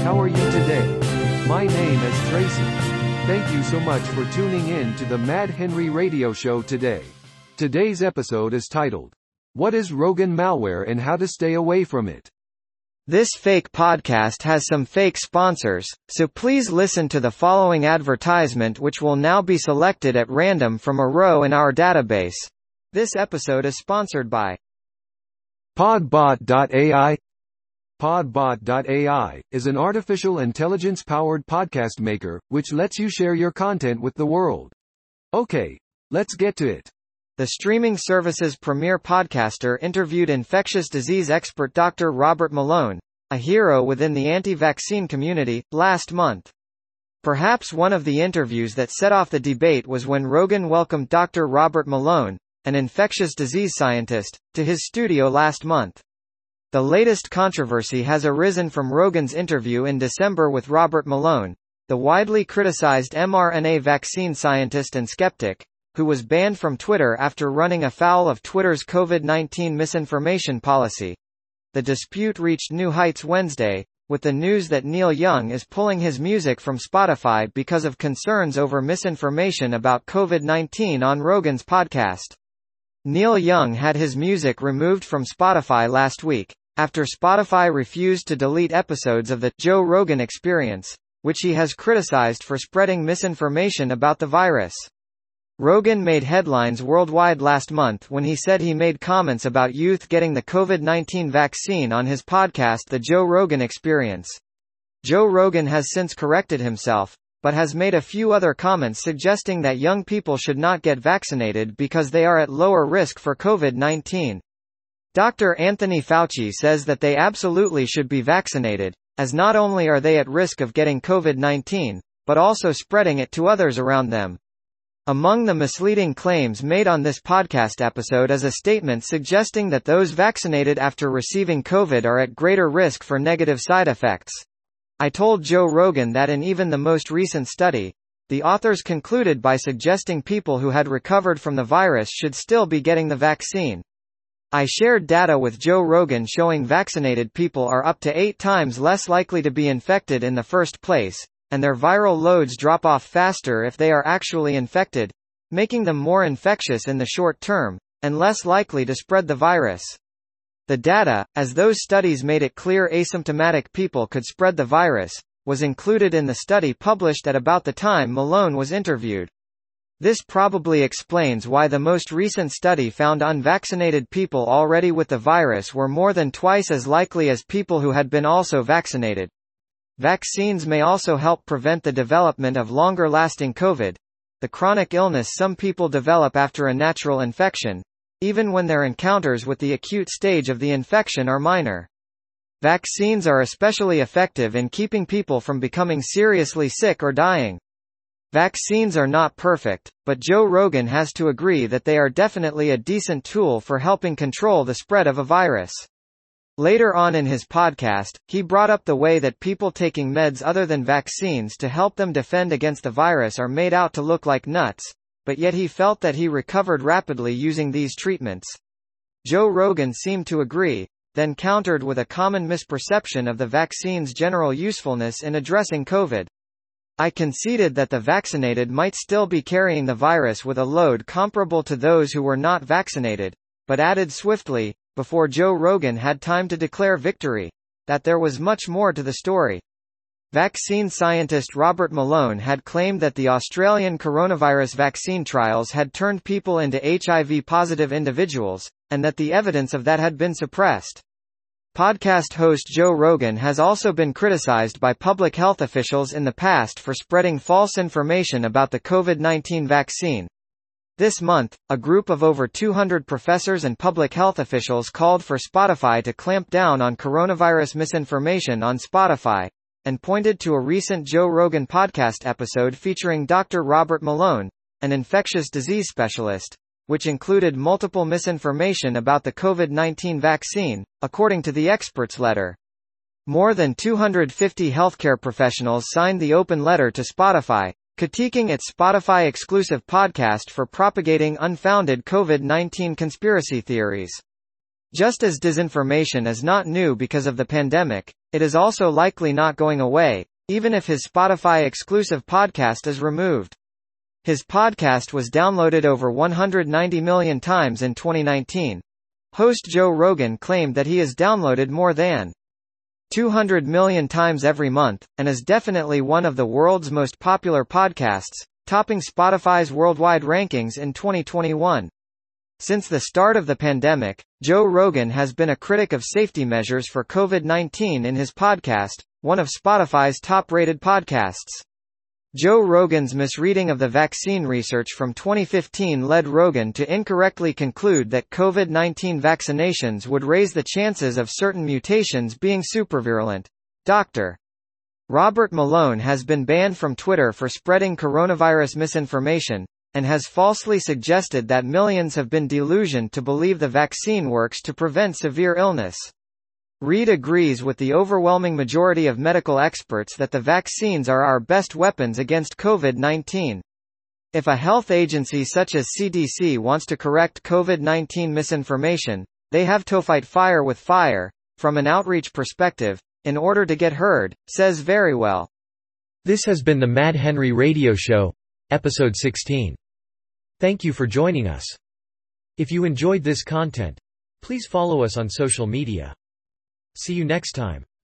how are you today? My name is Tracy. Thank you so much for tuning in to the Mad Henry Radio Show today. Today's episode is titled, What is Rogan Malware and How to Stay Away from It? This fake podcast has some fake sponsors, so please listen to the following advertisement, which will now be selected at random from a row in our database. This episode is sponsored by Podbot.ai. Podbot.ai is an artificial intelligence-powered podcast maker, which lets you share your content with the world. Okay, let's get to it. The streaming service's premier podcaster interviewed infectious disease expert Dr. Robert Malone, a hero within the anti-vaccine community, last month. Perhaps one of the interviews that set off the debate was when Rogan welcomed Dr. Robert Malone, an infectious disease scientist, to his studio last month. The latest controversy has arisen from Rogan's interview in December with Robert Malone, the widely criticized mRNA vaccine scientist and skeptic, who was banned from Twitter after running afoul of Twitter's COVID-19 misinformation policy. The dispute reached new heights Wednesday, with the news that Neil Young is pulling his music from Spotify because of concerns over misinformation about COVID-19 on Rogan's podcast. Neil Young had his music removed from Spotify last week, after Spotify refused to delete episodes of the Joe Rogan Experience, which he has criticized for spreading misinformation about the virus. Rogan made headlines worldwide last month when he said he made comments about youth getting the COVID-19 vaccine on his podcast The Joe Rogan Experience. Joe Rogan has since corrected himself, but has made a few other comments suggesting that young people should not get vaccinated because they are at lower risk for COVID-19. Dr. Anthony Fauci says that they absolutely should be vaccinated, as not only are they at risk of getting COVID-19, but also spreading it to others around them. Among the misleading claims made on this podcast episode is a statement suggesting that those vaccinated after receiving COVID are at greater risk for negative side effects. I told Joe Rogan that in even the most recent study, the authors concluded by suggesting people who had recovered from the virus should still be getting the vaccine. I shared data with Joe Rogan showing vaccinated people are up to 8 times less likely to be infected in the first place, and their viral loads drop off faster if they are actually infected, making them more infectious in the short term, and less likely to spread the virus. The data, as those studies made it clear asymptomatic people could spread the virus, was included in the study published at about the time Malone was interviewed. This probably explains why the most recent study found unvaccinated people already with the virus were more than twice as likely as people who had been also vaccinated. Vaccines may also help prevent the development of longer-lasting COVID, the chronic illness some people develop after a natural infection, even when their encounters with the acute stage of the infection are minor. Vaccines are especially effective in keeping people from becoming seriously sick or dying. Vaccines are not perfect, but Joe Rogan has to agree that they are definitely a decent tool for helping control the spread of a virus. Later on in his podcast, he brought up the way that people taking meds other than vaccines to help them defend against the virus are made out to look like nuts, but yet he felt that he recovered rapidly using these treatments. Joe Rogan seemed to agree, then countered with a common misperception of the vaccine's general usefulness in addressing COVID. I conceded that the vaccinated might still be carrying the virus with a load comparable to those who were not vaccinated, but added swiftly, before Joe Rogan had time to declare victory, that there was much more to the story. Vaccine scientist Robert Malone had claimed that the Australian coronavirus vaccine trials had turned people into HIV-positive individuals, and that the evidence of that had been suppressed. Podcast host Joe Rogan has also been criticized by public health officials in the past for spreading false information about the COVID-19 vaccine. This month, a group of over 200 professors and public health officials called for Spotify to clamp down on coronavirus misinformation on Spotify, and pointed to a recent Joe Rogan podcast episode featuring Dr. Robert Malone, an infectious disease specialist, which included multiple misinformation about the COVID-19 vaccine, according to the expert's letter. More than 250 healthcare professionals signed the open letter to Spotify, critiquing its Spotify-exclusive podcast for propagating unfounded COVID-19 conspiracy theories. Just as disinformation is not new because of the pandemic, it is also likely not going away, even if his Spotify-exclusive podcast is removed. His podcast was downloaded over 190 million times in 2019. Host Joe Rogan claimed that he is downloaded more than 200 million times every month, and is definitely one of the world's most popular podcasts, topping Spotify's worldwide rankings in 2021. Since the start of the pandemic, Joe Rogan has been a critic of safety measures for COVID-19 in his podcast, one of Spotify's top-rated podcasts. Joe Rogan's misreading of the vaccine research from 2015 led Rogan to incorrectly conclude that COVID-19 vaccinations would raise the chances of certain mutations being supervirulent. Dr. Robert Malone has been banned from Twitter for spreading coronavirus misinformation, and has falsely suggested that millions have been delusioned to believe the vaccine works to prevent severe illness. Reid agrees with the overwhelming majority of medical experts that the vaccines are our best weapons against COVID-19. If a health agency such as CDC wants to correct COVID-19 misinformation, they have to fight fire with fire, from an outreach perspective, in order to get heard, says Verywell. This has been the Mad Henry Radio Show, episode 16. Thank you for joining us. If you enjoyed this content, please follow us on social media. See you next time.